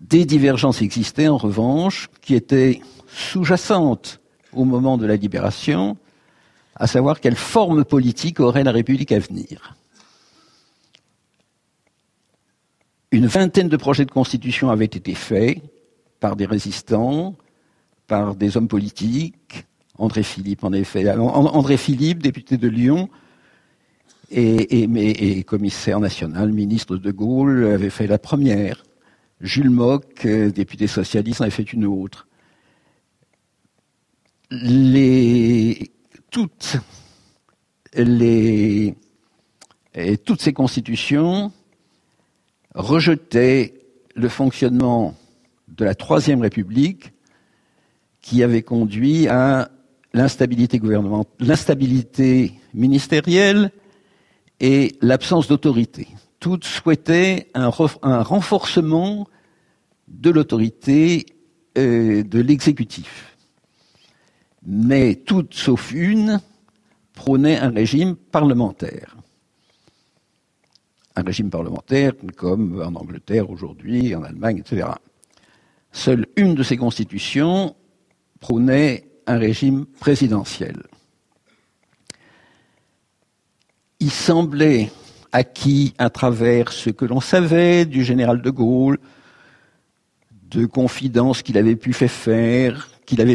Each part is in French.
Des divergences existaient en revanche qui étaient sous-jacentes au moment de la libération, à savoir quelle forme politique aurait la République à venir. Une vingtaine de projets de constitution avaient été faits par des résistants, par des hommes politiques, André Philippe, en effet, André Philippe, député de Lyon, et commissaire national, ministre de Gaulle, avait fait la première. Jules Mock, député socialiste, en avait fait une autre. Toutes ces constitutions rejetaient le fonctionnement de la Troisième République qui avait conduit à l'instabilité ministérielle et l'absence d'autorité. Toutes souhaitaient un renforcement de l'autorité de l'exécutif. Mais toutes sauf une prônaient un régime parlementaire. Un régime parlementaire comme en Angleterre aujourd'hui, en Allemagne, etc. Seule une de ces constitutions prônait un régime présidentiel. Il semblait acquis à travers ce que l'on savait du général de Gaulle, de confidences qu'il avait pu faire,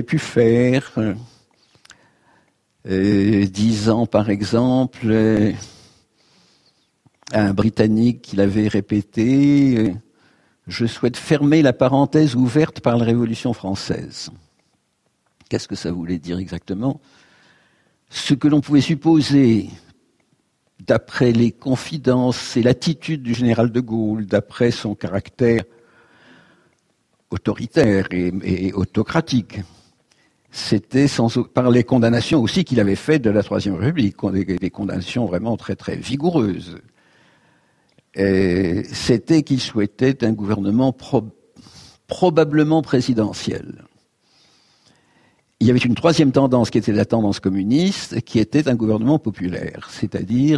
disant par exemple à un Britannique qu'il avait répété « Je souhaite fermer la parenthèse ouverte par la Révolution française ». Qu'est-ce que ça voulait dire exactement? Ce que l'on pouvait supposer, d'après les confidences et l'attitude du général de Gaulle, d'après son caractère autoritaire et autocratique, c'était par les condamnations aussi qu'il avait faites de la Troisième République, des condamnations vraiment très très vigoureuses. C'était qu'il souhaitait un gouvernement probablement présidentiel. Il y avait une troisième tendance qui était la tendance communiste, qui était un gouvernement populaire, c'est-à-dire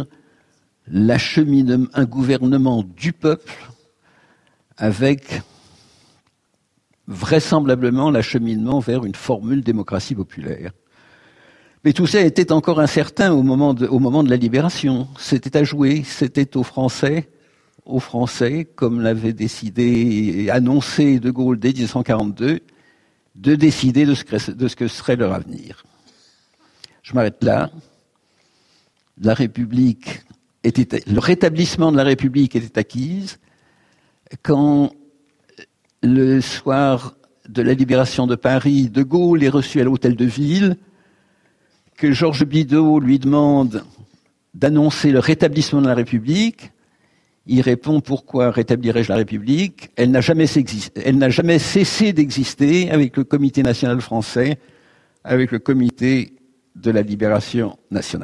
un gouvernement du peuple avec vraisemblablement l'acheminement vers une formule démocratie populaire. Mais tout ça était encore incertain au moment de la libération. C'était à jouer, c'était aux Français, comme l'avait décidé et annoncé De Gaulle dès 1942, de décider de ce que serait leur avenir. Je m'arrête là. Le rétablissement de la République était acquise quand, le soir de la libération de Paris, De Gaulle est reçu à l'hôtel de ville, que Georges Bidault lui demande d'annoncer le rétablissement de la République. Il répond « Pourquoi rétablirais-je la République ? Elle n'a jamais cessé d'exister avec le Comité national français, avec le Comité de la libération nationale. »